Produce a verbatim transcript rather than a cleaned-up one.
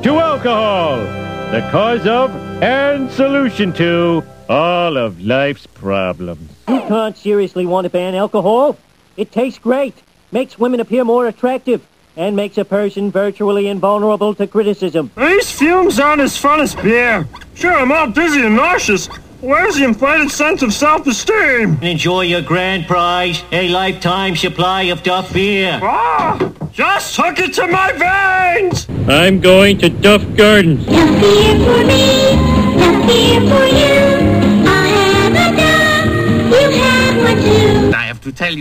to alcohol, the cause of and solution to all of life's problems. You can't seriously want to ban alcohol. It tastes great, makes women appear more attractive, and makes a person virtually invulnerable to criticism. These fumes aren't as fun as beer. Sure, I'm all dizzy and nauseous. Where's the inflated sense of self-esteem? Enjoy your grand prize, a lifetime supply of Duff beer. Ah! Just hook it to my veins! I'm going to Duff Gardens. Duff beer for me, Duff beer for you. I'll have a Duff, you have one too. I have to tell you.